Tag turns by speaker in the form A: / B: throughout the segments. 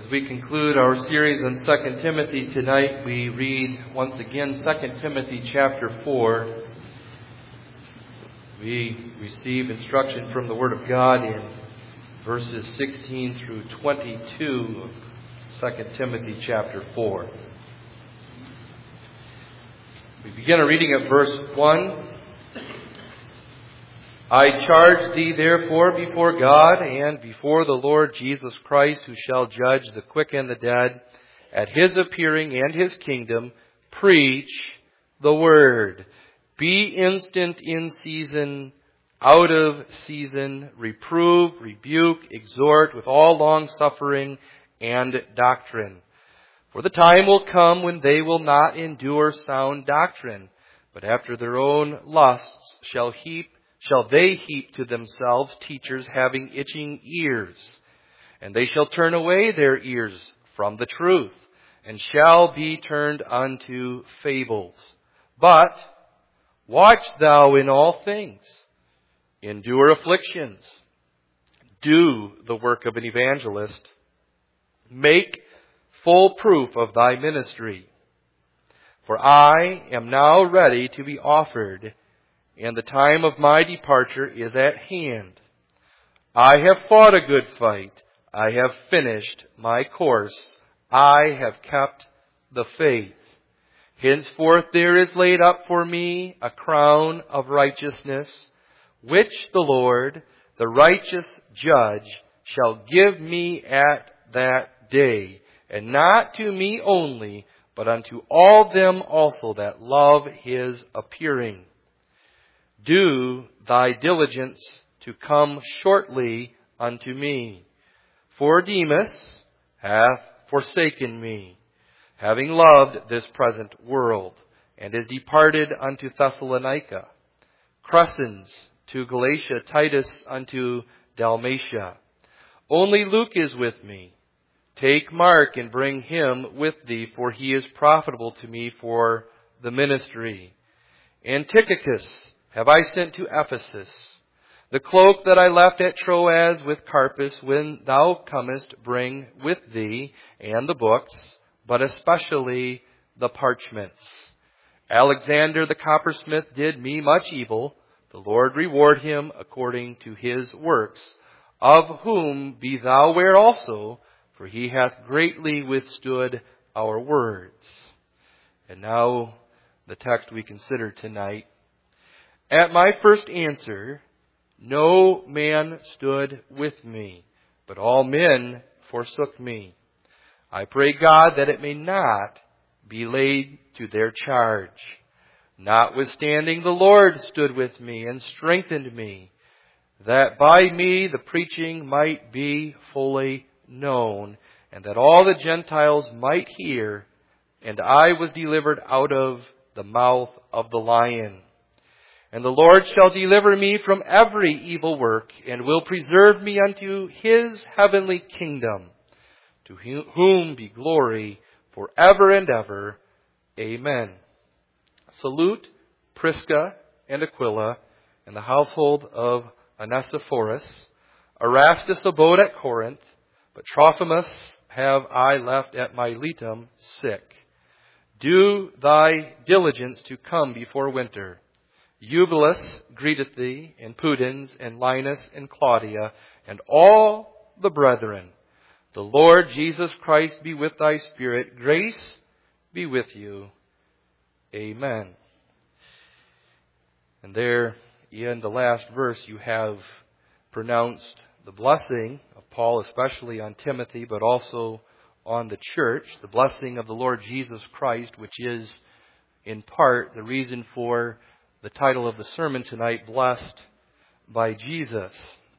A: As we conclude our series on 2 Timothy tonight, we read once again 2 Timothy chapter 4. We receive instruction from the Word of God in verses 16 through 22 of 2 Timothy chapter 4. We begin our reading at verse 1. I charge thee therefore before God and before the Lord Jesus Christ, who shall judge the quick and the dead at his appearing and his kingdom, preach the word. Be instant in season, out of season, reprove, rebuke, exhort with all long-suffering and doctrine. For the time will come when they will not endure sound doctrine, but after their own lusts shall they heap to themselves teachers having itching ears. And they shall turn away their ears from the truth, and shall be turned unto fables. But watch thou in all things, endure afflictions, do the work of an evangelist, make full proof of thy ministry. For I am now ready to be offered, and the time of my departure is at hand. I have fought a good fight. I have finished my course. I have kept the faith. Henceforth there is laid up for me a crown of righteousness, which the Lord, the righteous judge, shall give me at that day, and not to me only, but unto all them also that love his appearing. Do thy diligence to come shortly unto me. For Demas hath forsaken me, having loved this present world, and is departed unto Thessalonica. Crescens to Galatia, Titus unto Dalmatia. Only Luke is with me. Take Mark and bring him with thee, for he is profitable to me for the ministry. And Tychicus have I sent to Ephesus. The cloak that I left at Troas with Carpus, when thou comest, bring with thee, and the books, but especially the parchments. Alexander the coppersmith did me much evil. The Lord reward him according to his works, of whom be thou ware also, for he hath greatly withstood our words. And now the text we consider tonight. At my first answer, no man stood with me, but all men forsook me. I pray God that it may not be laid to their charge. Notwithstanding, the Lord stood with me and strengthened me, that by me the preaching might be fully known, and that all the Gentiles might hear, and I was delivered out of the mouth of the lion. And the Lord shall deliver me from every evil work, and will preserve me unto his heavenly kingdom, to whom be glory forever and ever. Amen. Salute Prisca and Aquila, and the household of Onesiphorus. Erastus abode at Corinth, but Trophimus have I left at Miletum sick. Do thy diligence to come before winter. Eubulus greeteth thee, and Pudens, and Linus, and Claudia, and all the brethren. The Lord Jesus Christ be with thy spirit. Grace be with you. Amen. And there, in the last verse, you have pronounced the blessing of Paul, especially on Timothy, but also on the church, the blessing of the Lord Jesus Christ, which is in part the reason for the title of the sermon tonight, Blessed by Jesus.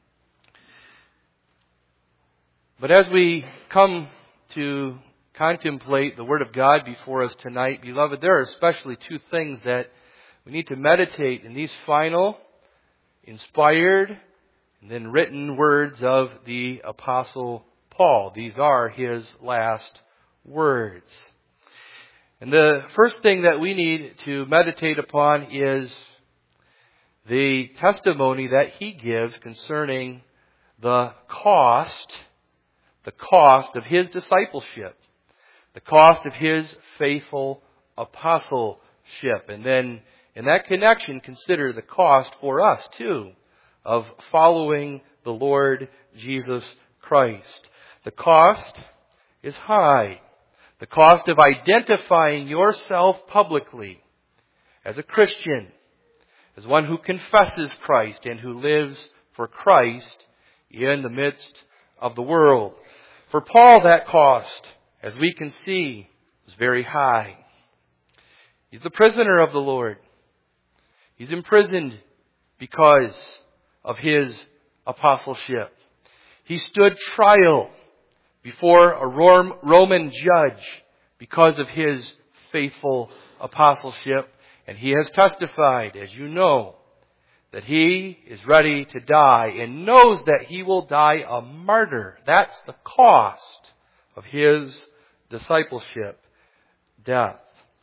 A: But as we come to contemplate the Word of God before us tonight, beloved, there are especially two things that we need to meditate in these final, inspired, and then written words of the Apostle Paul. These are his last words. And the first thing that we need to meditate upon is the testimony that he gives concerning the cost the cost of his discipleship, the cost of his faithful apostleship. And then in that connection, consider the cost for us too of following the Lord Jesus Christ. The cost is high. The cost of identifying yourself publicly as a Christian, as one who confesses Christ and who lives for Christ in the midst of the world. For Paul, that cost, as we can see, is very high. He's the prisoner of the Lord. He's imprisoned because of his apostleship. He stood trial before a Roman judge because of his faithful apostleship. And he has testified, as you know, that he is ready to die and knows that he will die a martyr. That's the cost of his discipleship, death.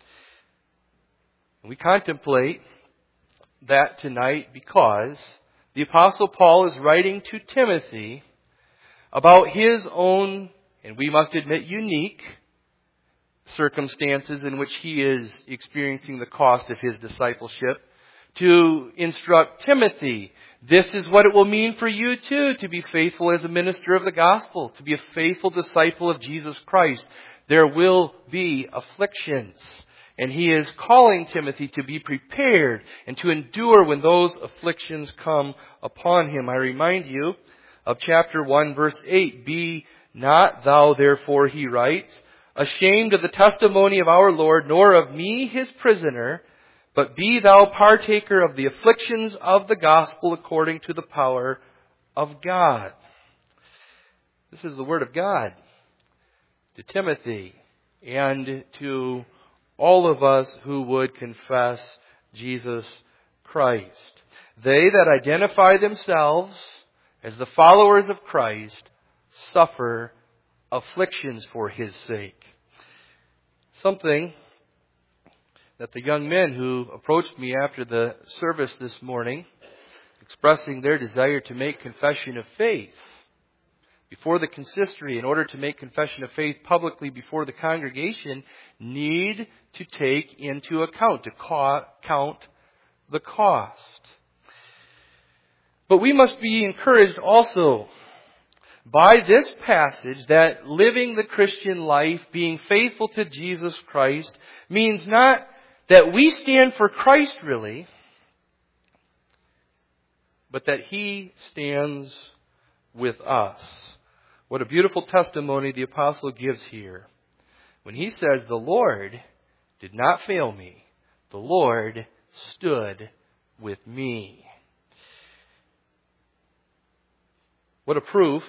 A: We contemplate that tonight because the Apostle Paul is writing to Timothy about his own, and we must admit, unique circumstances in which he is experiencing the cost of his discipleship, to instruct Timothy, this is what it will mean for you too, to be faithful as a minister of the gospel, to be a faithful disciple of Jesus Christ. There will be afflictions. And he is calling Timothy to be prepared and to endure when those afflictions come upon him. I remind you of chapter 1, verse 8. Be not thou therefore, he writes, ashamed of the testimony of our Lord, nor of me his prisoner, but be thou partaker of the afflictions of the gospel according to the power of God. This is the word of God to Timothy and to all of us who would confess Jesus Christ. They that identify themselves as the followers of Christ suffer afflictions for his sake. Something that the young men who approached me after the service this morning, expressing their desire to make confession of faith before the consistory in order to make confession of faith publicly before the congregation, need to take into account, to count the cost. But we must be encouraged also by this passage that living the Christian life, being faithful to Jesus Christ, means not that we stand for Christ really, but that He stands with us. What a beautiful testimony the apostle gives here when he says, the Lord did not fail me. The Lord stood with me. What a proof.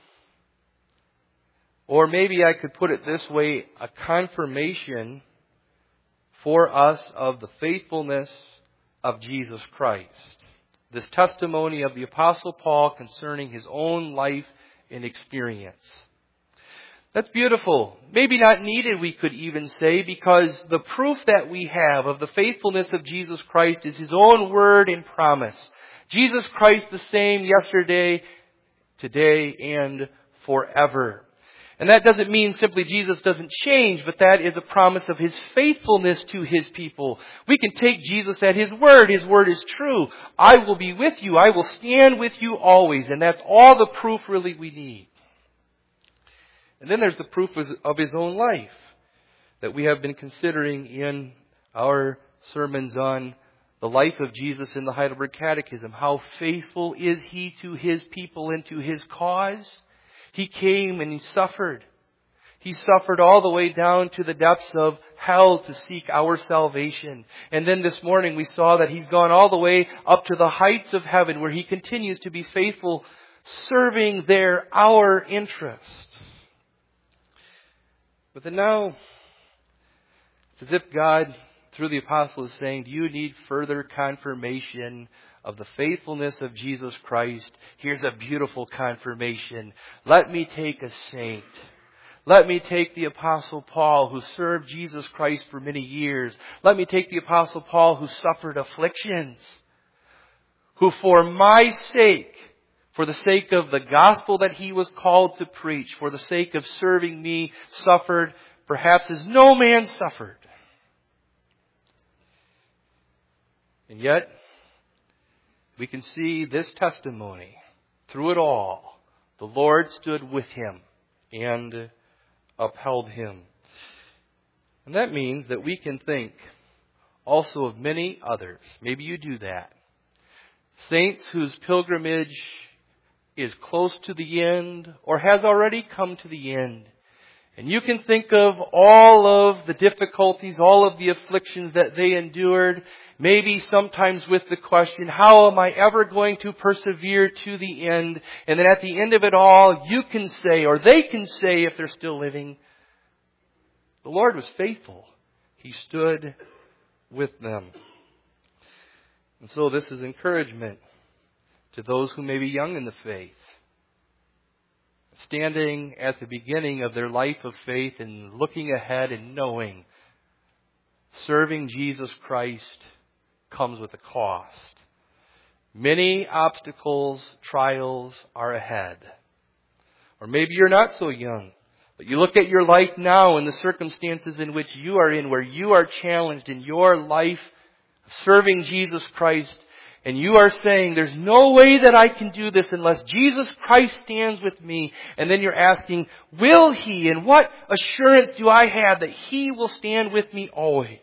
A: Or maybe I could put it this way, a confirmation for us of the faithfulness of Jesus Christ. This testimony of the Apostle Paul concerning his own life and experience. That's beautiful. Maybe not needed, we could even say, because the proof that we have of the faithfulness of Jesus Christ is His own word and promise. Jesus Christ the same yesterday, today, and forever. And that doesn't mean simply Jesus doesn't change, but that is a promise of His faithfulness to His people. We can take Jesus at His word. His word is true. I will be with you. I will stand with you always. And that's all the proof really we need. And then there's the proof of His own life that we have been considering in our sermons on the life of Jesus in the Heidelberg Catechism. How faithful is He to His people and to His cause? He came and He suffered. He suffered all the way down to the depths of hell to seek our salvation. And then this morning we saw that He's gone all the way up to the heights of heaven where He continues to be faithful, serving there our interest. But then now, it's as if God, through the apostle, is saying, do you need further confirmation of the faithfulness of Jesus Christ? Here's a beautiful confirmation. Let me take a saint. Let me take the Apostle Paul, who served Jesus Christ for many years. Let me take the Apostle Paul, who suffered afflictions, who for my sake, for the sake of the gospel that he was called to preach, for the sake of serving me, suffered perhaps as no man suffered. And yet, we can see this testimony. Through it all, the Lord stood with him and upheld him. And that means that we can think also of many others. Maybe you do that. Saints whose pilgrimage is close to the end or has already come to the end. And you can think of all of the difficulties, all of the afflictions that they endured, maybe sometimes with the question, how am I ever going to persevere to the end? And then at the end of it all, you can say, or they can say if they're still living, the Lord was faithful. He stood with them. And so this is encouragement to those who may be young in the faith, standing at the beginning of their life of faith and looking ahead and knowing serving Jesus Christ comes with a cost. Many obstacles, trials are ahead. Or maybe you're not so young, but you look at your life now and the circumstances in which you are in, where you are challenged in your life serving Jesus Christ, and you are saying, there's no way that I can do this unless Jesus Christ stands with me. And then you're asking, will He? And what assurance do I have that He will stand with me always?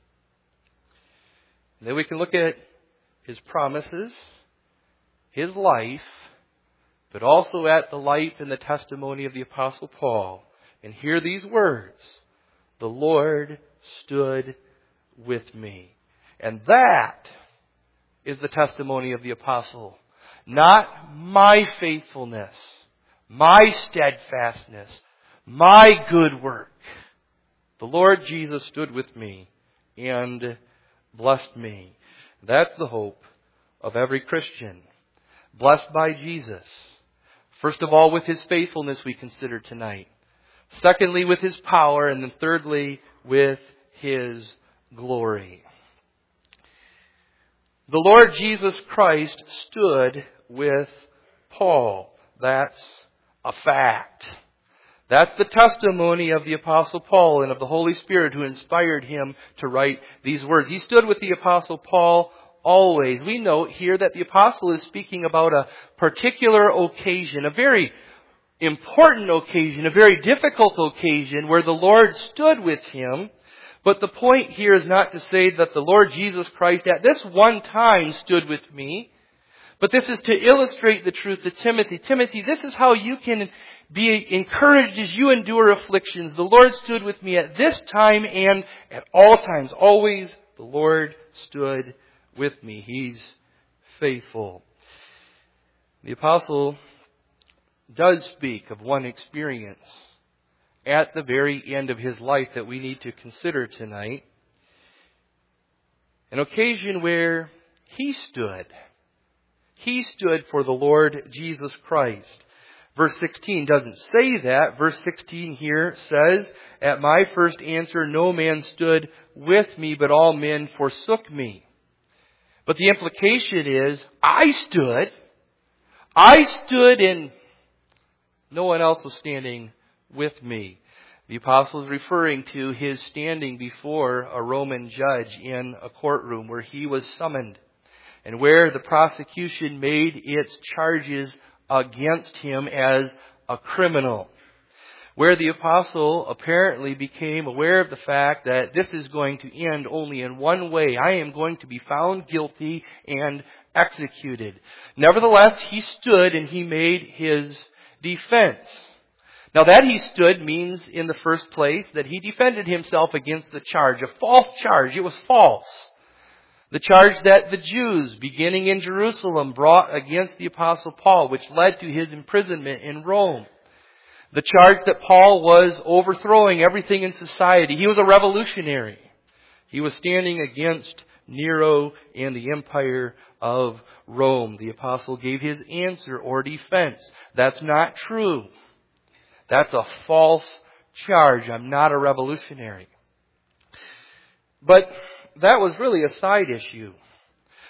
A: And then we can look at His promises, His life, but also at the life and the testimony of the Apostle Paul. And hear these words, the Lord stood with me. And that is the testimony of the apostle. Not my faithfulness, my steadfastness, my good work. The Lord Jesus stood with me and blessed me. That's the hope of every Christian. Blessed by Jesus. First of all, with His faithfulness we consider tonight. Secondly, with His power. And then thirdly, with His glory. The Lord Jesus Christ stood with Paul. That's a fact. That's the testimony of the Apostle Paul and of the Holy Spirit who inspired him to write these words. He stood with the Apostle Paul always. We note here that the Apostle is speaking about a particular occasion, a very important occasion, a very difficult occasion where the Lord stood with him. But the point here is not to say that the Lord Jesus Christ at this one time stood with me, but this is to illustrate the truth to Timothy. Timothy, this is how you can be encouraged as you endure afflictions. The Lord stood with me at this time and at all times. Always the Lord stood with me. He's faithful. The apostle does speak of one experience at the very end of his life that we need to consider tonight. An occasion where he stood. He stood for the Lord Jesus Christ. Verse 16 doesn't say that. Verse 16 here says, at my first answer no man stood with me, but all men forsook me. But the implication is, I stood and no one else was standing with me. The apostle is referring to his standing before a Roman judge in a courtroom where he was summoned and where the prosecution made its charges against him as a criminal. Where the apostle apparently became aware of the fact that this is going to end only in one way. I am going to be found guilty and executed. Nevertheless, he stood and he made his defense. Now that he stood means in the first place that he defended himself against the charge, a false charge. It was false. The charge that the Jews, beginning in Jerusalem, brought against the Apostle Paul, which led to his imprisonment in Rome. The charge that Paul was overthrowing everything in society. He was a revolutionary. He was standing against Nero and the empire of Rome. The apostle gave his answer or defense. That's not true. That's a false charge. I'm not a revolutionary. But that was really a side issue.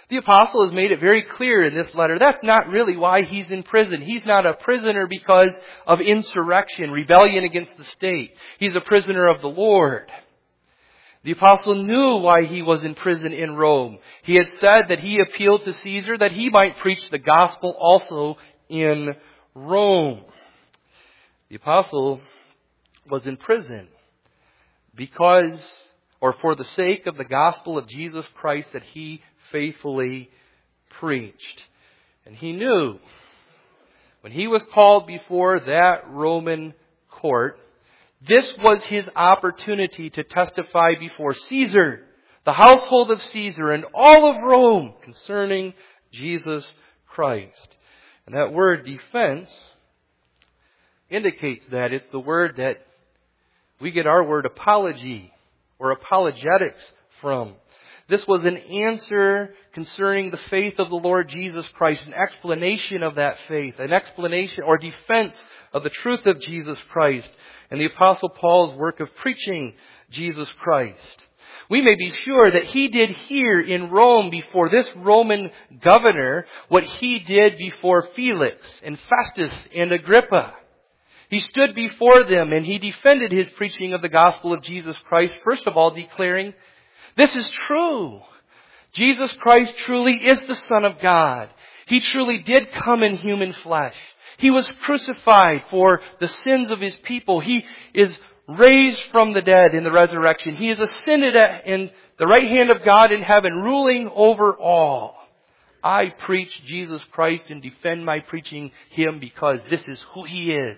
A: The apostle has made it very clear in this letter that's not really why he's in prison. He's not a prisoner because of insurrection, rebellion against the state. He's a prisoner of the Lord. The apostle knew why he was in prison in Rome. He had said that he appealed to Caesar that he might preach the gospel also in Rome. The apostle was in prison because, or for the sake of the gospel of Jesus Christ that he faithfully preached. And he knew when he was called before that Roman court, this was his opportunity to testify before Caesar, the household of Caesar, and all of Rome concerning Jesus Christ. And that word defense indicates that. It's the word that we get our word apology or apologetics from. This was an answer concerning the faith of the Lord Jesus Christ, an explanation of that faith, an explanation or defense of the truth of Jesus Christ, and the Apostle Paul's work of preaching Jesus Christ. We may be sure that he did here in Rome before this Roman governor what he did before Felix and Festus and Agrippa. He stood before them and he defended his preaching of the gospel of Jesus Christ, first of all declaring, this is true. Jesus Christ truly is the Son of God. He truly did come in human flesh. He was crucified for the sins of His people. He is raised from the dead in the resurrection. He is ascended in the right hand of God in heaven, ruling over all. I preach Jesus Christ and defend my preaching Him because this is who He is.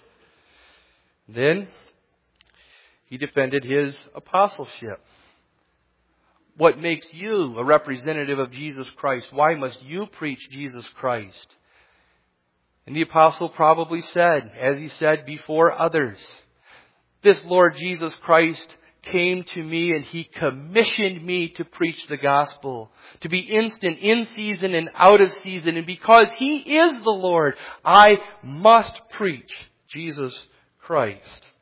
A: Then he defended his apostleship. What makes you a representative of Jesus Christ? Why must you preach Jesus Christ? And the apostle probably said, as he said before others, this Lord Jesus Christ came to me and He commissioned me to preach the gospel, to be instant in season and out of season. And because He is the Lord, I must preach Jesus Christ.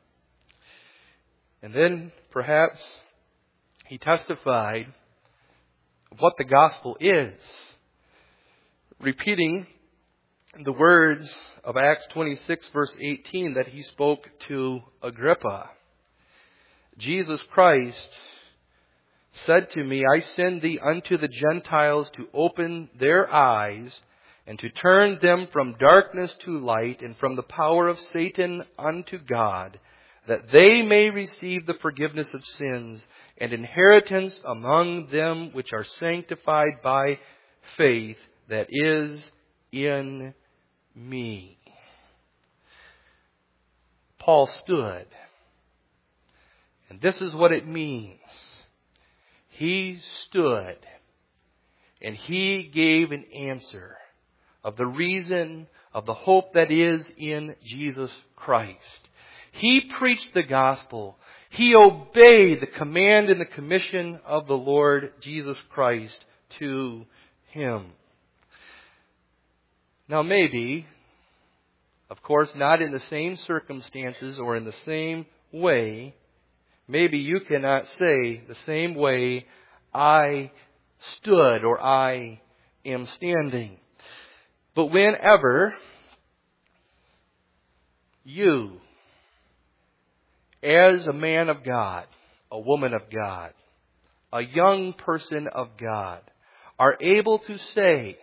A: And then perhaps he testified of what the gospel is, repeating the words of Acts 26 verse 18 that he spoke to Agrippa. Jesus Christ said to me, I send thee unto the Gentiles to open their eyes and to turn them from darkness to light and from the power of Satan unto God, that they may receive the forgiveness of sins and inheritance among them which are sanctified by faith that is in me. Paul stood. And this is what it means. He stood and he gave an answer of the reason of the hope that is in Jesus Christ. He preached the gospel. He obeyed the command and the commission of the Lord Jesus Christ to him. Now maybe, of course, not in the same circumstances or in the same way, maybe you cannot say the same way I stood or I am standing. But whenever you, as a man of God, a woman of God, a young person of God, are able to say,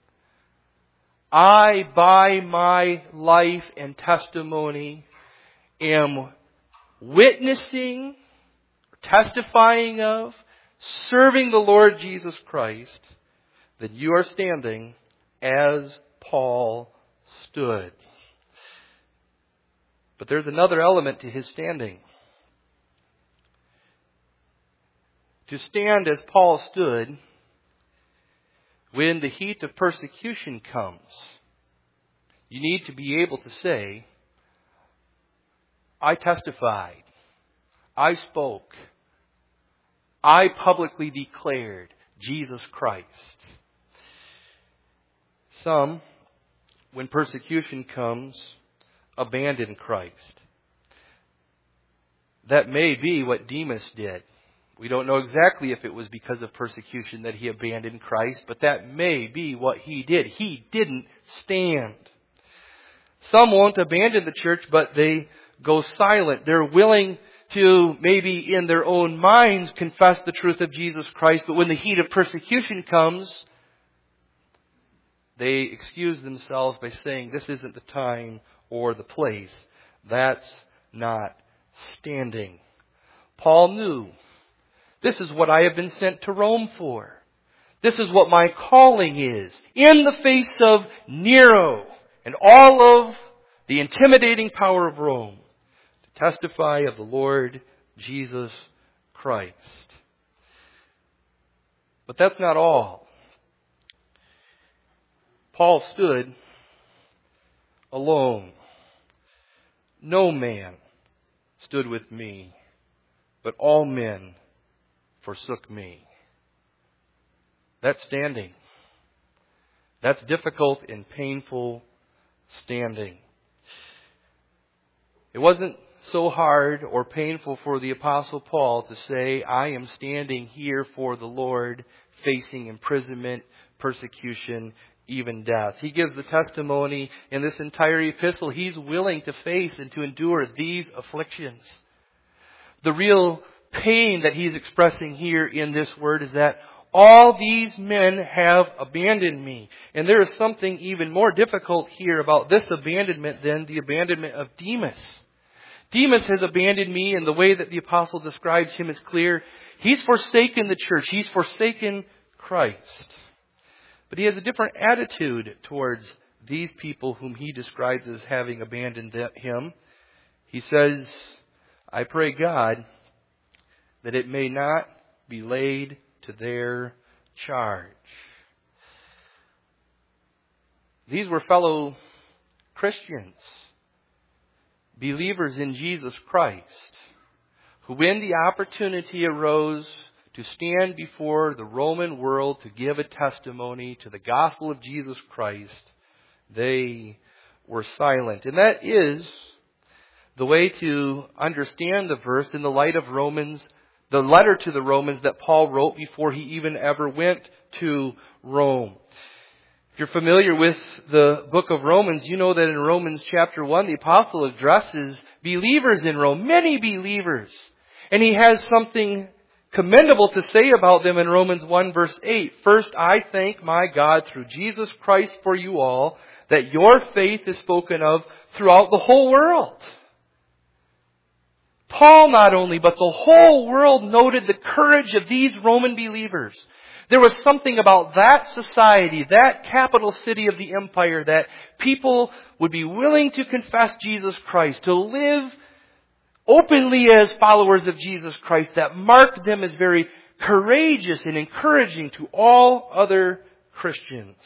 A: I, by my life and testimony, am witnessing, testifying of, serving the Lord Jesus Christ, then you are standing as Paul stood. But there's another element to his standing. To stand as Paul stood when the heat of persecution comes, you need to be able to say, I testified, I spoke, I publicly declared Jesus Christ. Some, when persecution comes, abandon Christ. That may be what Demas did. We don't know exactly if it was because of persecution that he abandoned Christ, but that may be what he did. He didn't stand. Some won't abandon the church, but they go silent. They're willing to, maybe in their own minds, confess the truth of Jesus Christ, but when the heat of persecution comes, they excuse themselves by saying, this isn't the time or the place. That's not standing. Paul knew, this is what I have been sent to Rome for. This is what my calling is. In the face of Nero and all of the intimidating power of Rome, to testify of the Lord Jesus Christ. But that's not all. Paul stood alone. No man stood with me, but all men forsook me. That's standing. That's difficult and painful standing. It wasn't so hard or painful for the Apostle Paul to say, I am standing here for the Lord, facing imprisonment, persecution, even death. He gives the testimony in this entire epistle. He's willing to face and to endure these afflictions. The real pain that he's expressing here in this word is that all these men have abandoned me. And there is something even more difficult here about this abandonment than the abandonment of Demas. Demas has abandoned me, and the way that the apostle describes him is clear. He's forsaken the church. He's forsaken Christ. But he has a different attitude towards these people whom he describes as having abandoned him. He says, I pray God that it may not be laid to their charge. These were fellow Christians, believers in Jesus Christ, who when the opportunity arose to stand before the Roman world to give a testimony to the gospel of Jesus Christ, they were silent. And that is the way to understand the verse in the light of Romans, the letter to the Romans that Paul wrote before he even ever went to Rome. If you're familiar with the book of Romans, you know that in Romans chapter 1, the apostle addresses believers in Rome, many believers. And he has something commendable to say about them in Romans 1 verse 8. First, I thank my God through Jesus Christ for you all, that your faith is spoken of throughout the whole world. Paul not only, but the whole world noted the courage of these Roman believers. There was something about that society, that capital city of the empire, that people would be willing to confess Jesus Christ, to live openly as followers of Jesus Christ, that marked them as very courageous and encouraging to all other Christians.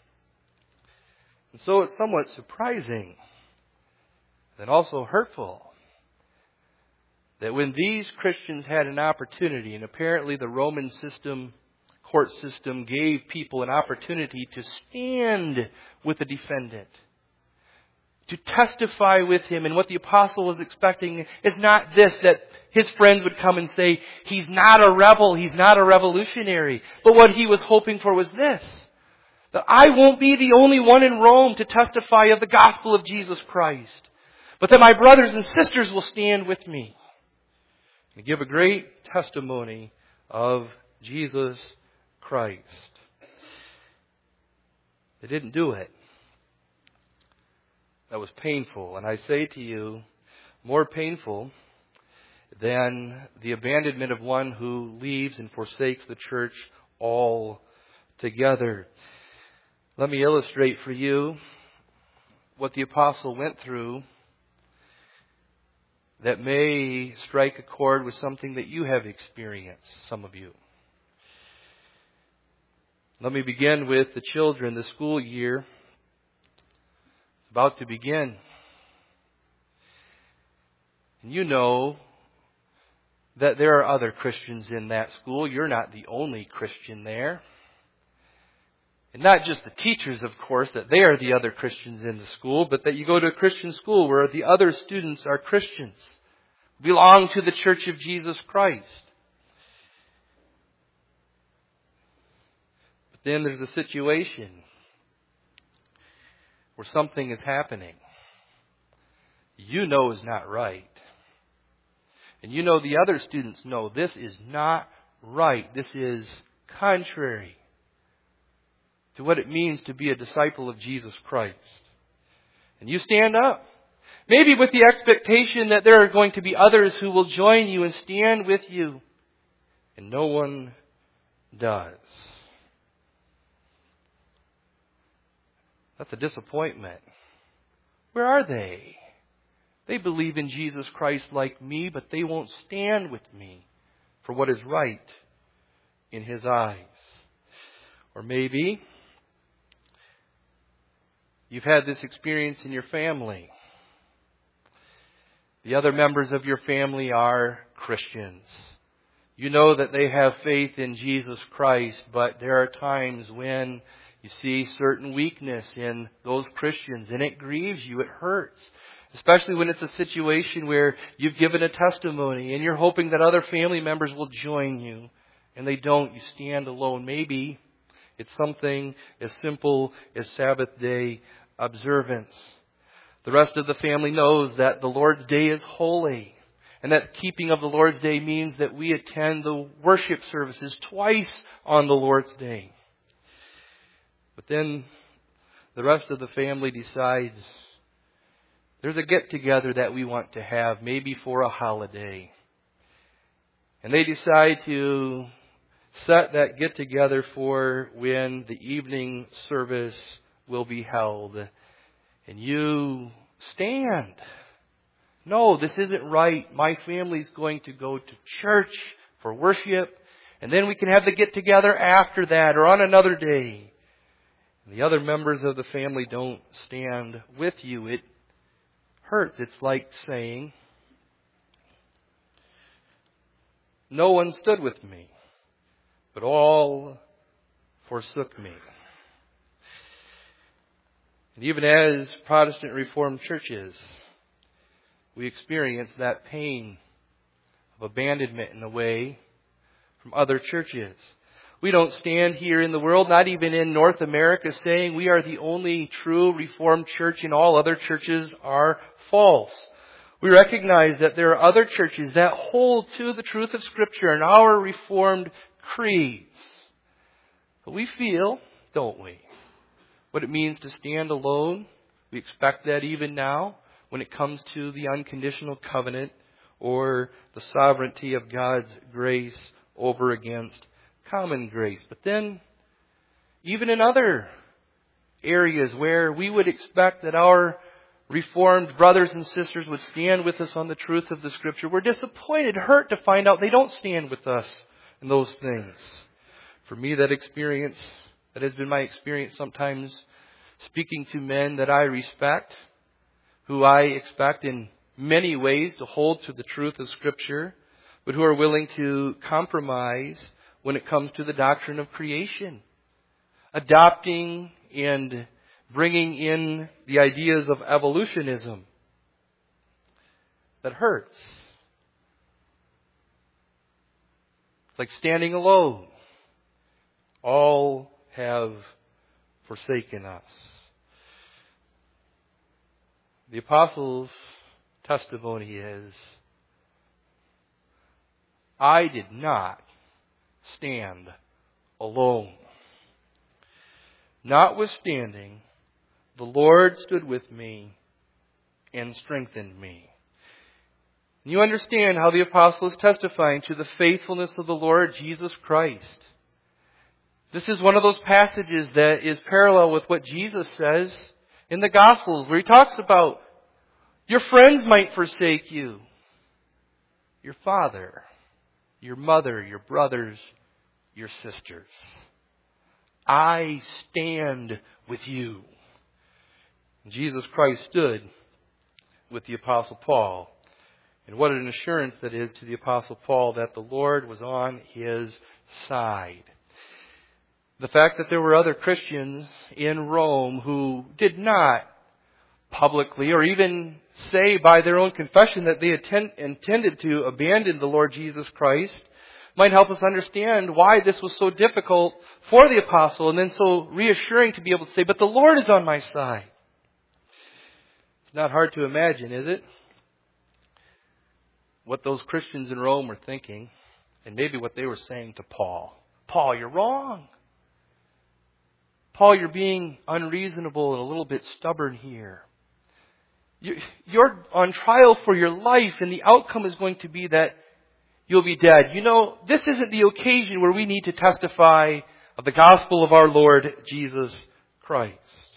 A: And so it's somewhat surprising and also hurtful that when these Christians had an opportunity, and apparently the Roman court system gave people an opportunity to stand with the defendant, to testify with him, and what the apostle was expecting is not this, that his friends would come and say, he's not a rebel, he's not a revolutionary. But what he was hoping for was this, that I won't be the only one in Rome to testify of the gospel of Jesus Christ, but that my brothers and sisters will stand with me and give a great testimony of Jesus Christ. They didn't do it. That was painful. And I say to you, more painful than the abandonment of one who leaves and forsakes the church altogether. Let me illustrate for you what the apostle went through that may strike a chord with something that you have experienced, some of you. Let me begin with the children. The school year is about to begin. And you know that there are other Christians in that school. You're not the only Christian there. And not just the teachers, of course, that they are the other Christians in the school, but that you go to a Christian school where the other students are Christians, belong to the Church of Jesus Christ. Then there's a situation where something is happening you know is not right. And you know the other students know this is not right. This is contrary to what it means to be a disciple of Jesus Christ. And you stand up. Maybe with the expectation that there are going to be others who will join you and stand with you. And no one does. That's a disappointment. Where are they? They believe in Jesus Christ like me, but they won't stand with me for what is right in His eyes. Or maybe you've had this experience in your family. The other members of your family are Christians. You know that they have faith in Jesus Christ, but there are times when you see certain weakness in those Christians, and it grieves you, it hurts. Especially when it's a situation where you've given a testimony and you're hoping that other family members will join you, and they don't. You stand alone. Maybe it's something as simple as Sabbath day observance. The rest of the family knows that the Lord's Day is holy, and that keeping of the Lord's Day means that we attend the worship services twice on the Lord's Day. But then the rest of the family decides there's a get-together that we want to have, maybe for a holiday. And they decide to set that get-together for when the evening service will be held. And you stand. No, this isn't right. My family's going to go to church for worship, and then we can have the get-together after that or on another day. And the other members of the family don't stand with you. It hurts. It's like saying, no one stood with me, but all forsook me. And even as Protestant Reformed churches, we experience that pain of abandonment in a way from other churches. We don't stand here in the world, not even in North America, saying we are the only true Reformed church and all other churches are false. We recognize that there are other churches that hold to the truth of Scripture and our Reformed creeds. But we feel, don't we, what it means to stand alone. We expect that even now when it comes to the unconditional covenant or the sovereignty of God's grace over against common grace. But then, even in other areas where we would expect that our Reformed brothers and sisters would stand with us on the truth of the Scripture, we're disappointed, hurt to find out they don't stand with us in those things. For me, that has been my experience sometimes speaking to men that I respect, who I expect in many ways to hold to the truth of Scripture, but who are willing to compromise when it comes to the doctrine of creation. Adopting and bringing in the ideas of evolutionism. That hurts. It's like standing alone. All have forsaken us. The apostles' testimony is, I did not stand alone. Notwithstanding, the Lord stood with me and strengthened me. And you understand how the apostle is testifying to the faithfulness of the Lord Jesus Christ. This is one of those passages that is parallel with what Jesus says in the Gospels, where He talks about your friends might forsake you, your father, your mother, your brothers, your sisters. I stand with you. Jesus Christ stood with the Apostle Paul. And what an assurance that is to the Apostle Paul that the Lord was on his side. The fact that there were other Christians in Rome who did not publicly or even say by their own confession that they intended to abandon the Lord Jesus Christ, might help us understand why this was so difficult for the apostle and then so reassuring to be able to say, but the Lord is on my side. It's not hard to imagine, is it? What those Christians in Rome were thinking, and maybe what they were saying to Paul. Paul, you're wrong. Paul, you're being unreasonable and a little bit stubborn here. You're on trial for your life, and the outcome is going to be that you'll be dead. You know, this isn't the occasion where we need to testify of the gospel of our Lord Jesus Christ.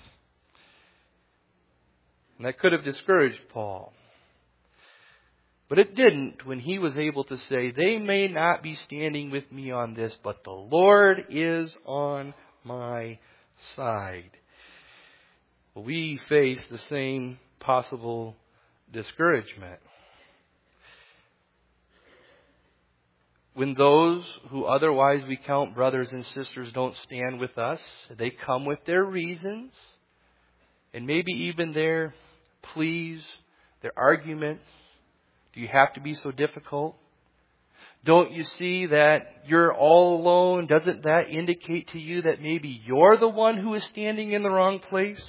A: And that could have discouraged Paul. But it didn't when he was able to say, they may not be standing with me on this, but the Lord is on my side. We face the same possible discouragement. When those who otherwise we count brothers and sisters don't stand with us, they come with their reasons, and maybe even their pleas, their arguments. Do you have to be so difficult? Don't you see that you're all alone? Doesn't that indicate to you that maybe you're the one who is standing in the wrong place?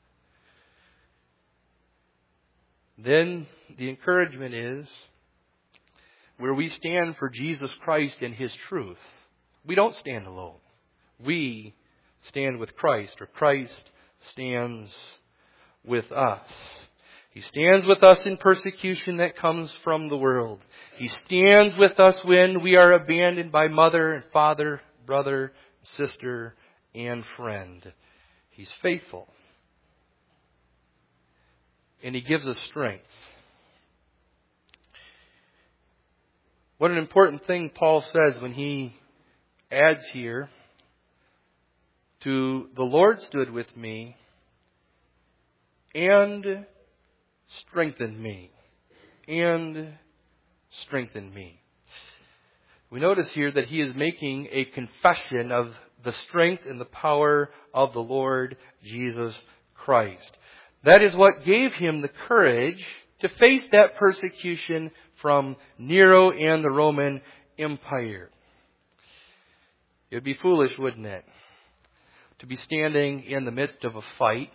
A: Then the encouragement is, where we stand for Jesus Christ and His truth, we don't stand alone. We stand with Christ, or Christ stands with us. He stands with us in persecution that comes from the world. He stands with us when we are abandoned by mother and father, brother, sister, and friend. He's faithful. And He gives us strength. What an important thing Paul says when he adds here to the Lord stood with me and strengthened me. And strengthened me. We notice here that he is making a confession of the strength and the power of the Lord Jesus Christ. That is what gave him the courage to face that persecution from Nero and the Roman Empire. It would be foolish, wouldn't it, to be standing in the midst of a fight,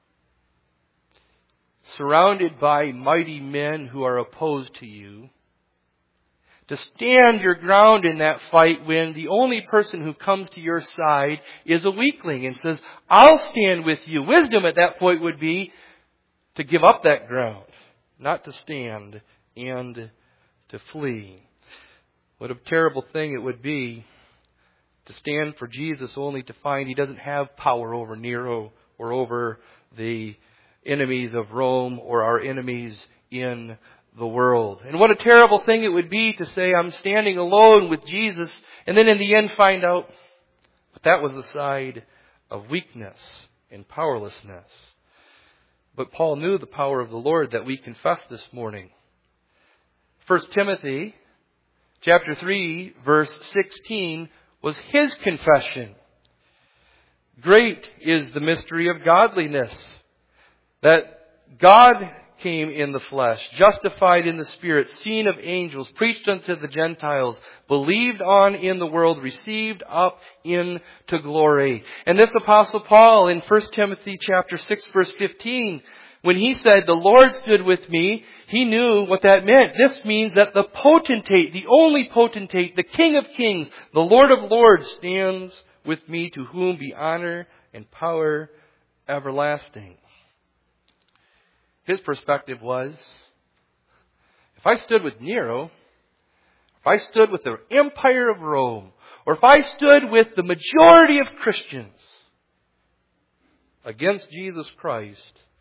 A: surrounded by mighty men who are opposed to you, to stand your ground in that fight when the only person who comes to your side is a weakling and says, I'll stand with you. Wisdom at that point would be to give up that ground, not to stand and to flee. What a terrible thing it would be to stand for Jesus only to find He doesn't have power over Nero or over the enemies of Rome or our enemies in the world. And what a terrible thing it would be to say, I'm standing alone with Jesus, and then in the end find out that that was the side of weakness and powerlessness. But Paul knew the power of the Lord that we confessed this morning. 1 Timothy chapter 3, verse 16 was his confession. Great is the mystery of godliness, that God came in the flesh, justified in the Spirit, seen of angels, preached unto the Gentiles, believed on in the world, received up into glory. And this Apostle Paul in 1 Timothy chapter 6 verse 15, when he said, the Lord stood with me, he knew what that meant. This means that the potentate, the only potentate, the King of kings, the Lord of lords stands with me, to whom be honor and power everlasting. His perspective was, if I stood with Nero, if I stood with the Empire of Rome, or if I stood with the majority of Christians against Jesus Christ,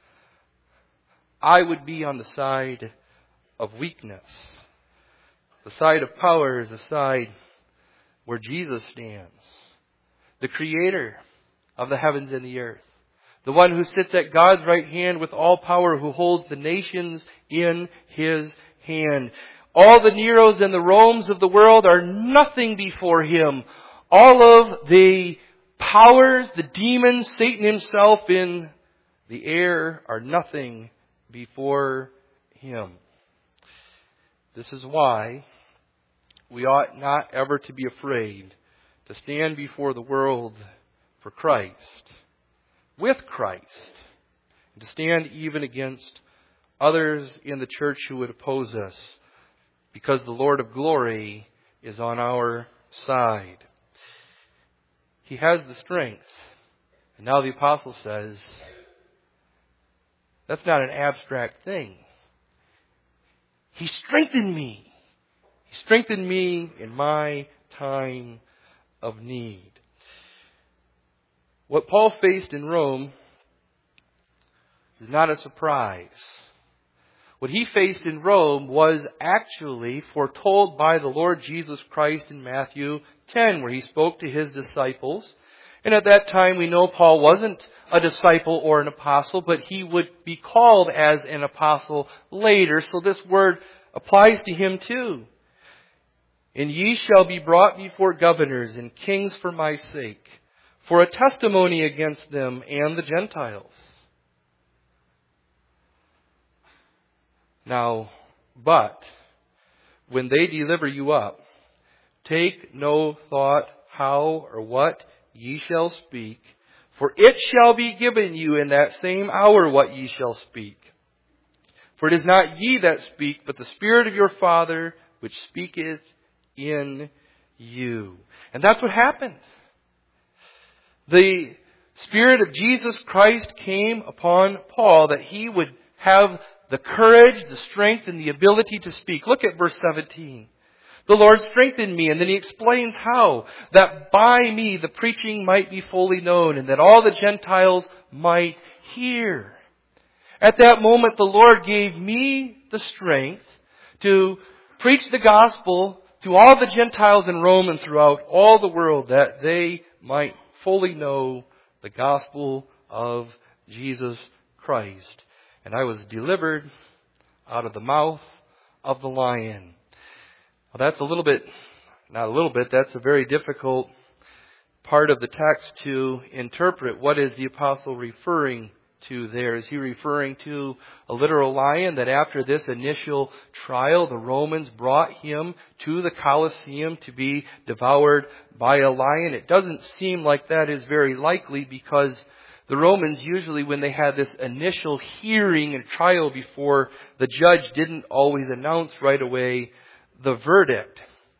A: I would be on the side of weakness. The side of power is the side where Jesus stands, the Creator of the heavens and the earth. The one who sits at God's right hand with all power, who holds the nations in His hand. All the Neros and the Romes of the world are nothing before Him. All of the powers, the demons, Satan himself in the air are nothing before Him. This is why we ought not ever to be afraid to stand before the world for Christ, with Christ, and to stand even against others in the church who would oppose us, because the Lord of glory is on our side. He has the strength. And now the apostle says, that's not an abstract thing. He strengthened me. He strengthened me in my time of need. What Paul faced in Rome is not a surprise. What he faced in Rome was actually foretold by the Lord Jesus Christ in Matthew 10, where he spoke to his disciples. And at that time, we know Paul wasn't a disciple or an apostle, but he would be called as an apostle later. So this word applies to him too. And ye shall be brought before governors and kings for my sake, for a testimony against them and the Gentiles. Now, but when they deliver you up, take no thought how or what ye shall speak, for it shall be given you in that same hour what ye shall speak. For it is not ye that speak, but the Spirit of your Father which speaketh in you. And that's what happened. The Spirit of Jesus Christ came upon Paul that he would have the courage, the strength, and the ability to speak. Look at verse 17. The Lord strengthened me, and then he explains how. That by me the preaching might be fully known, and that all the Gentiles might hear. At that moment, the Lord gave me the strength to preach the gospel to all the Gentiles in Rome and throughout all the world, that they might fully know the gospel of Jesus Christ. And I was delivered out of the mouth of the lion. Well, that's that's a very difficult part of the text to interpret. What is the apostle referring to there? Is he referring to a literal lion, that after this initial trial, the Romans brought him to the Colosseum to be devoured by a lion? It doesn't seem like that is very likely, because the Romans usually, when they had this initial hearing and trial before the judge, didn't always announce right away the verdict.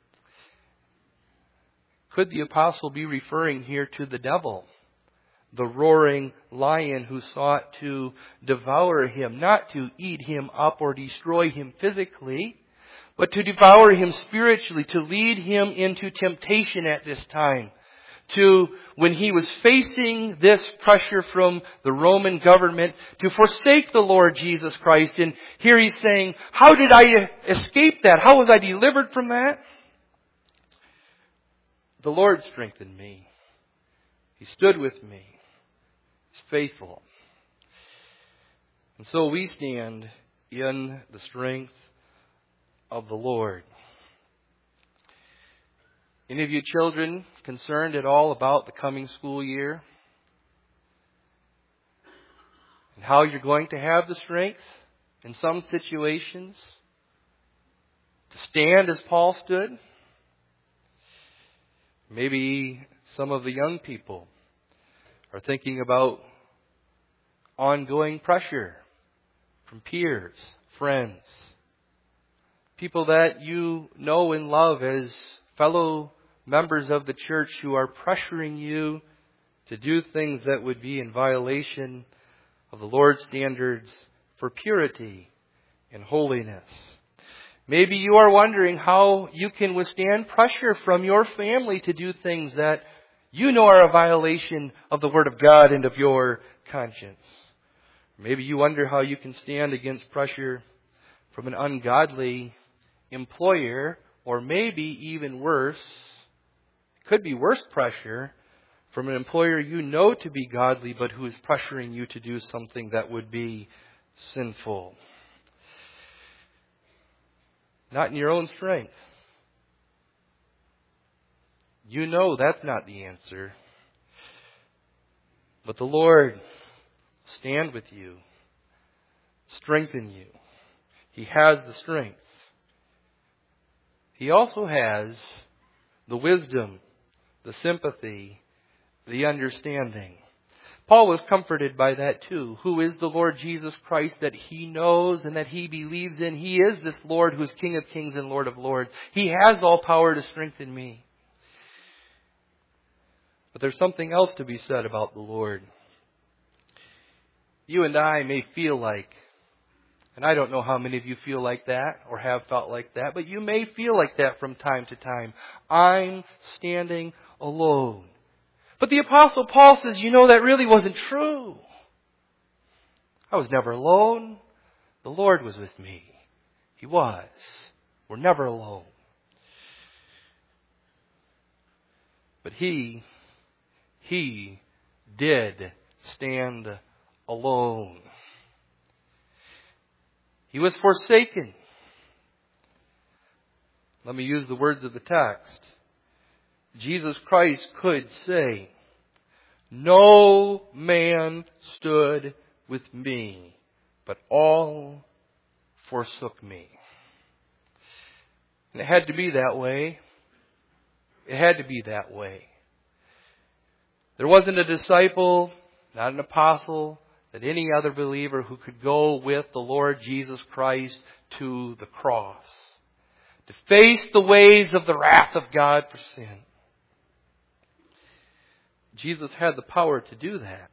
A: Could the apostle be referring here to the devil, the roaring lion who sought to devour him, not to eat him up or destroy him physically, but to devour him spiritually, to lead him into temptation at this time? To, when he was facing this pressure from the Roman government, to forsake the Lord Jesus Christ. And here he's saying, how did I escape that? How was I delivered from that? The Lord strengthened me. He stood with me. He's faithful. And so we stand in the strength of the Lord. Any of you children concerned at all about the coming school year? And how you're going to have the strength in some situations to stand as Paul stood? Maybe some of the young people are thinking about ongoing pressure from peers, friends, people that you know and love as fellow members of the church who are pressuring you to do things that would be in violation of the Lord's standards for purity and holiness. Maybe you are wondering how you can withstand pressure from your family to do things that you know are a violation of the Word of God and of your conscience. Maybe you wonder how you can stand against pressure from an ungodly employer, or maybe even worse, could be worse pressure from an employer you know to be godly, but who is pressuring you to do something that would be sinful. Not in your own strength. You know that's not the answer. But the Lord will stand with you, strengthen you. He has the strength. He also has the wisdom, the sympathy, the understanding. Paul was comforted by that too. Who is the Lord Jesus Christ that he knows and that he believes in? He is this Lord who is King of kings and Lord of lords. He has all power to strengthen me. But there's something else to be said about the Lord. You and I may feel like, and I don't know how many of you feel like that or have felt like that, but you may feel like that from time to time. I'm standing alone. But the Apostle Paul says, that really wasn't true. I was never alone. The Lord was with me. He was. We're never alone. But he did stand alone. He was forsaken. Let me use the words of the text. Jesus Christ could say, "No man stood with me, but all forsook me." And it had to be that way. It had to be that way. There wasn't a disciple, not an apostle, that any other believer who could go with the Lord Jesus Christ to the cross, to face the waves of the wrath of God for sin. Jesus had the power to do that.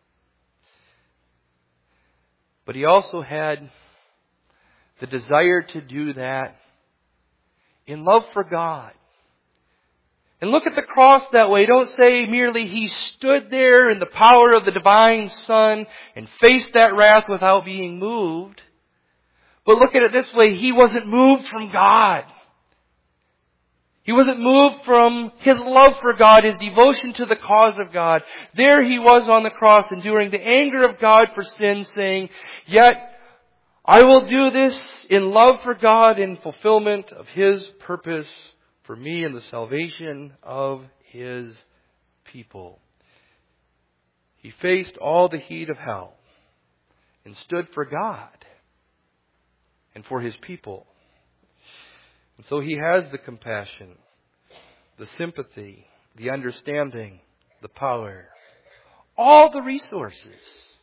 A: But he also had the desire to do that in love for God. And look at the cross that way. Don't say merely he stood there in the power of the divine Son and faced that wrath without being moved. But look at it this way. He wasn't moved from God. He wasn't moved from his love for God, his devotion to the cause of God. There he was on the cross, enduring the anger of God for sin, saying, "Yet I will do this in love for God, in fulfillment of his purpose for me and the salvation of his people." He faced all the heat of hell and stood for God and for his people. And so he has the compassion, the sympathy, the understanding, the power, all the resources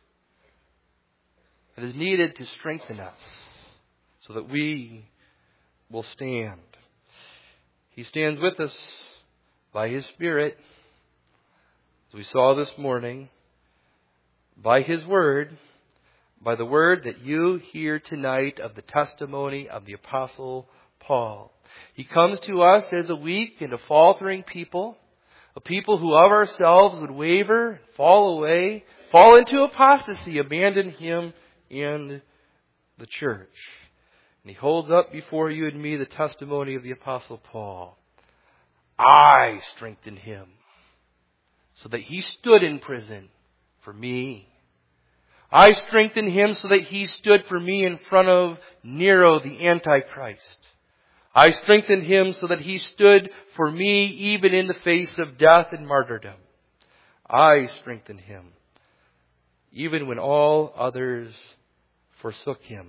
A: that is needed to strengthen us so that we will stand. He stands with us by his Spirit, as we saw this morning, by his Word, by the word that you hear tonight of the testimony of the Apostle Paul. He comes to us as a weak and a faltering people, a people who of ourselves would waver, fall away, fall into apostasy, abandon him and the church. And he holds up before you and me the testimony of the Apostle Paul. I strengthened him so that he stood in prison for me. I strengthened him so that he stood for me in front of Nero, the Antichrist. I strengthened him so that he stood for me even in the face of death and martyrdom. I strengthened him even when all others forsook him.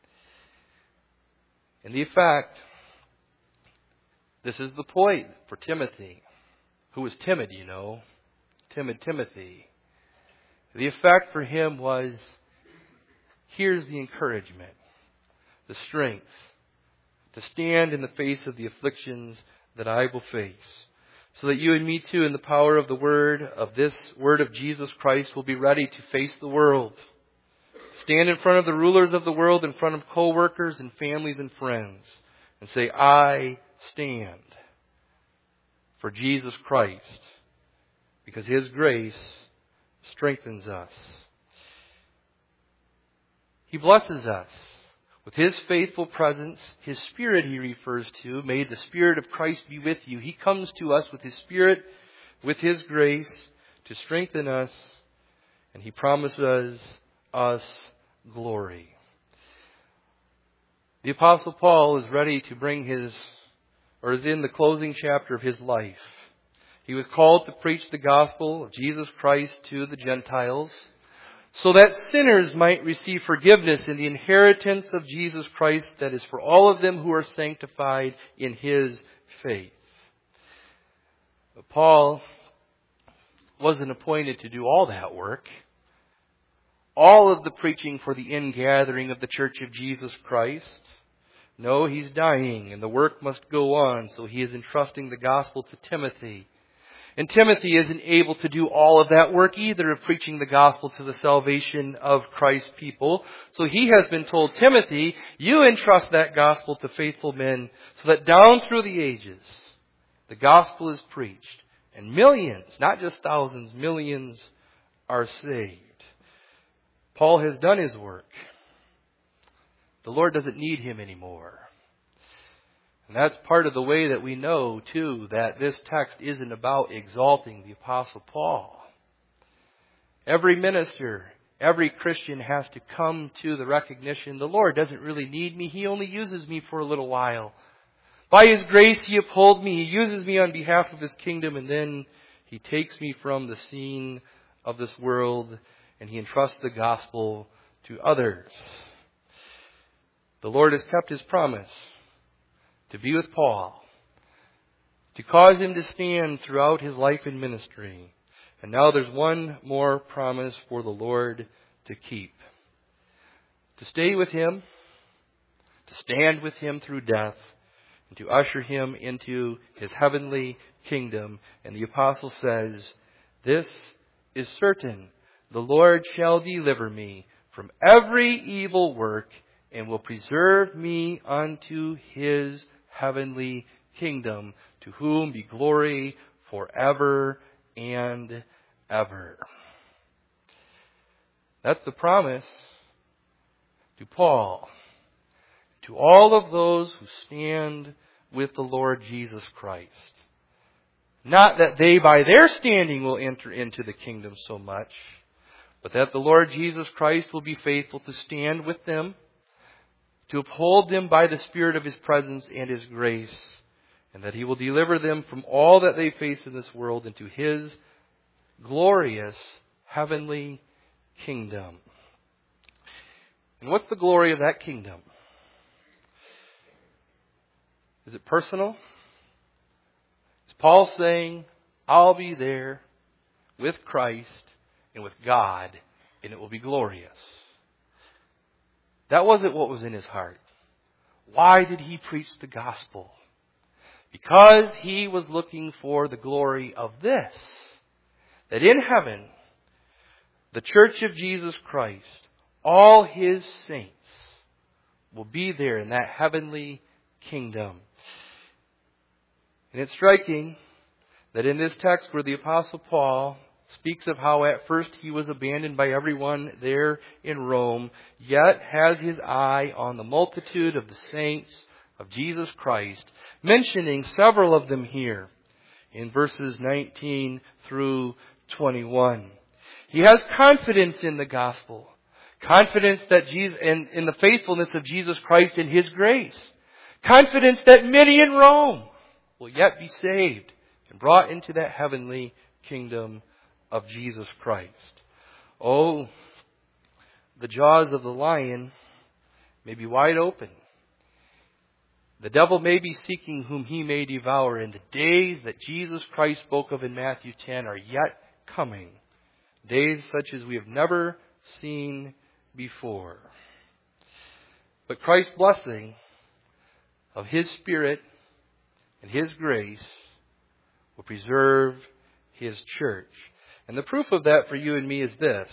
A: And the effect, this is the point for Timothy, who was timid, timid Timothy. The effect for him was, here's the encouragement, the strength to stand in the face of the afflictions that I will face, so that you and me too, in the power of the word of this word of Jesus Christ, will be ready to face the world. Stand in front of the rulers of the world, in front of co-workers and families and friends, and say, I stand for Jesus Christ, because his grace strengthens us. He blesses us with his faithful presence. His Spirit he refers to. May the Spirit of Christ be with you. He comes to us with his Spirit, with his grace to strengthen us, and he promises us glory. The Apostle Paul is ready to bring is in the closing chapter of his life. He was called to preach the gospel of Jesus Christ to the Gentiles, so that sinners might receive forgiveness in the inheritance of Jesus Christ that is for all of them who are sanctified in His faith. But Paul wasn't appointed to do all that work. All of the preaching for the ingathering of the church of Jesus Christ. No, he's dying and the work must go on, so he is entrusting the gospel to Timothy. And Timothy isn't able to do all of that work either of preaching the gospel to the salvation of Christ's people. So he has been told, Timothy, you entrust that gospel to faithful men so that down through the ages, the gospel is preached. And millions, not just thousands, millions are saved. Paul has done his work. The Lord doesn't need him anymore. And that's part of the way that we know, too, that this text isn't about exalting the Apostle Paul. Every minister, every Christian has to come to the recognition the Lord doesn't really need me. He only uses me for a little while. By His grace, He upholds me. He uses me on behalf of His kingdom, and then He takes me from the scene of this world, and He entrusts the gospel to others. The Lord has kept His promise to be with Paul, to cause him to stand throughout his life and ministry. And now there's one more promise for the Lord to keep. To stay with Him, to stand with Him through death, and to usher him into His heavenly kingdom. And the apostle says, this is certain, the Lord shall deliver me from every evil work and will preserve me unto His heavenly kingdom, to whom be glory forever and ever. That's the promise to Paul, to all of those who stand with the Lord Jesus Christ. Not that they by their standing will enter into the kingdom so much, but that the Lord Jesus Christ will be faithful to stand with them, to uphold them by the Spirit of His presence and His grace, and that He will deliver them from all that they face in this world into His glorious heavenly kingdom. And what's the glory of that kingdom? Is it personal? Is Paul saying, I'll be there with Christ and with God, and it will be glorious? That wasn't what was in his heart. Why did he preach the gospel? Because he was looking for the glory of this. That in heaven, the church of Jesus Christ, all His saints, will be there in that heavenly kingdom. And it's striking that in this text where the Apostle Paul speaks of how at first he was abandoned by everyone there in Rome, yet has his eye on the multitude of the saints of Jesus Christ, mentioning several of them here in verses 19 through 21. He has confidence in the gospel, confidence that Jesus, in the faithfulness of Jesus Christ and His grace, confidence that many in Rome will yet be saved and brought into that heavenly kingdom of Jesus Christ. Oh, the jaws of the lion may be wide open. The devil may be seeking whom he may devour, and the days that Jesus Christ spoke of in Matthew 10 are yet coming. Days such as we have never seen before. But Christ's blessing of His Spirit and His grace will preserve His church. And the proof of that for you and me is this.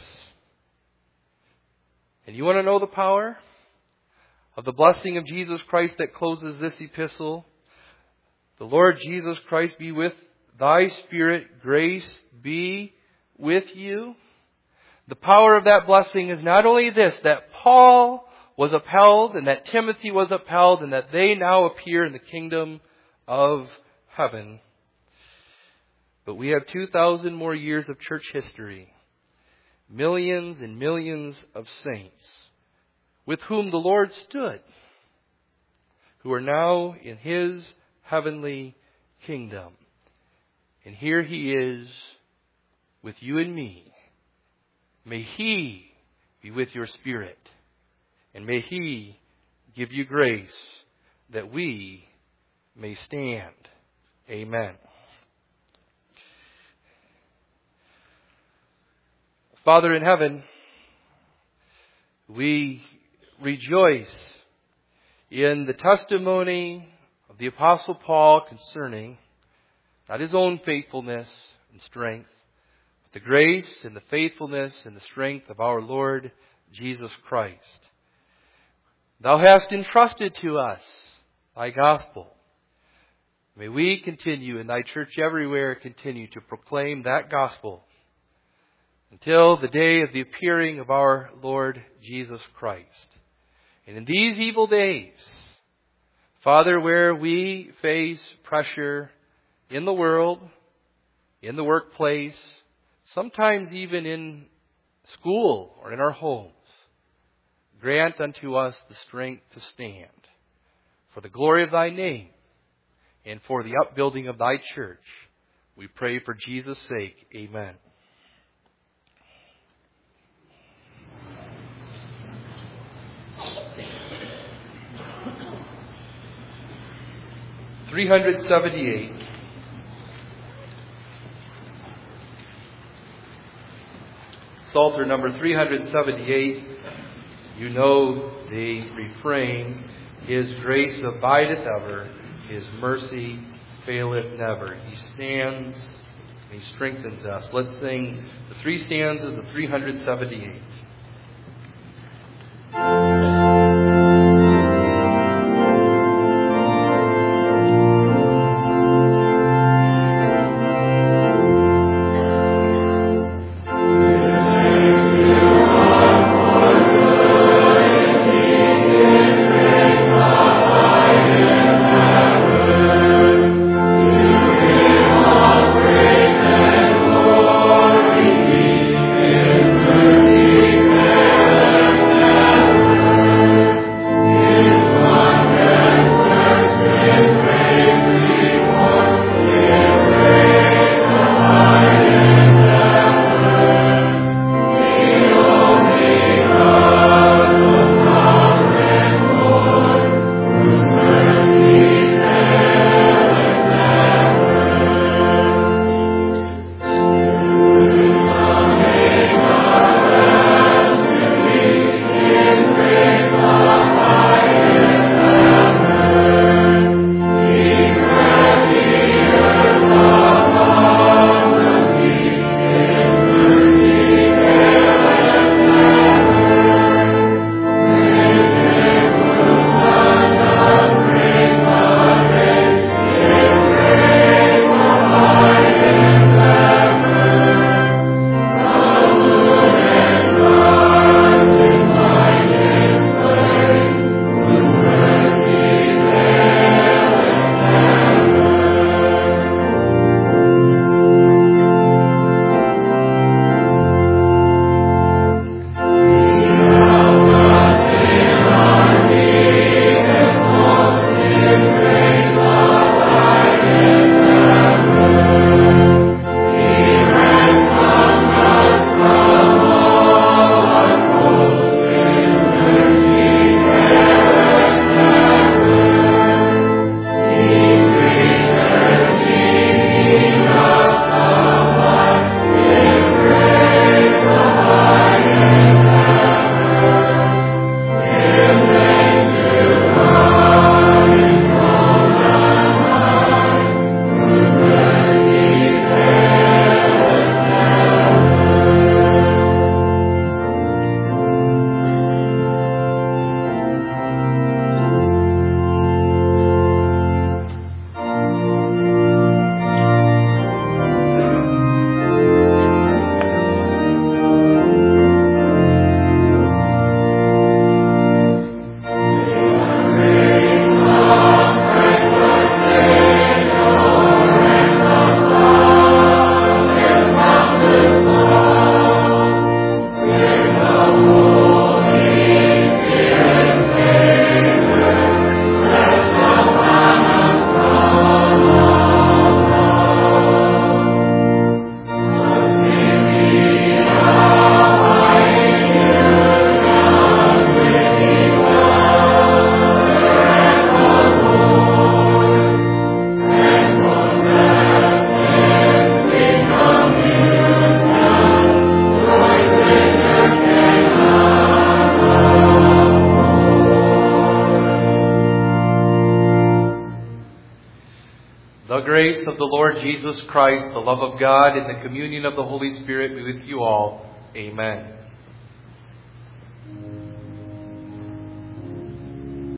A: And you want to know the power of the blessing of Jesus Christ that closes this epistle? The Lord Jesus Christ be with thy spirit, grace be with you. The power of that blessing is not only this, that Paul was upheld and that Timothy was upheld and that they now appear in the kingdom of heaven. But we have 2,000 more years of church history. Millions and millions of saints with whom the Lord stood, who are now in His heavenly kingdom. And here He is with you and me. May He be with your Spirit. And may He give you grace that we may stand. Amen. Father in heaven, we rejoice in the testimony of the Apostle Paul concerning not his own faithfulness and strength, but the grace and the faithfulness and the strength of our Lord Jesus Christ. Thou hast entrusted to us thy gospel. May we continue in thy church everywhere, continue to proclaim that gospel until the day of the appearing of our Lord Jesus Christ. And in these evil days, Father, where we face pressure in the world, in the workplace, sometimes even in school or in our homes, grant unto us the strength to stand for the glory of thy name and for the upbuilding of thy church. We pray for Jesus' sake. Amen. (378). Psalter number 378. You know the refrain, His grace abideth ever, His mercy faileth never. He stands and He strengthens us. Let's sing the three stanzas of 378.
B: Mercy
A: The grace of the Lord Jesus Christ, the love of God, and the communion of the Holy Spirit be with you all. Amen.